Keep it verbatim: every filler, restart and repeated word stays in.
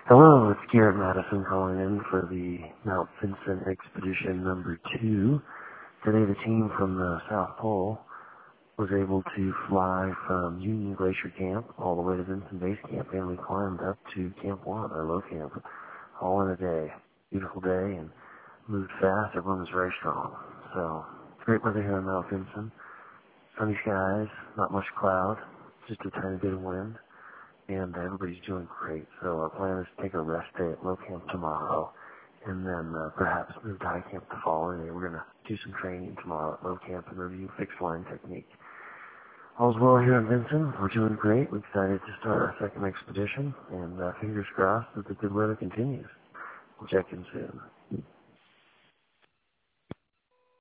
Hello, it's Garrett Madison calling in for the Mount Vinson Expedition number two. Today the team from the South Pole was able to fly from Union Glacier Camp all the way to Vinson Base Camp, and we climbed up to Camp one, our low camp, all in a day. Beautiful day, and moved fast. Everyone was very strong. So, it's great weather here on Mount Vinson. Sunny skies, not much cloud, just a tiny bit of wind. And everybody's doing great. So our plan is to take a rest day at low camp tomorrow, and then uh, perhaps move to high camp the following day. We're going to do some training tomorrow at low camp and review fixed line technique. All's well here in Vinson. We're doing great. We're excited to start our second expedition, and uh, fingers crossed that the good weather continues. We'll check in soon.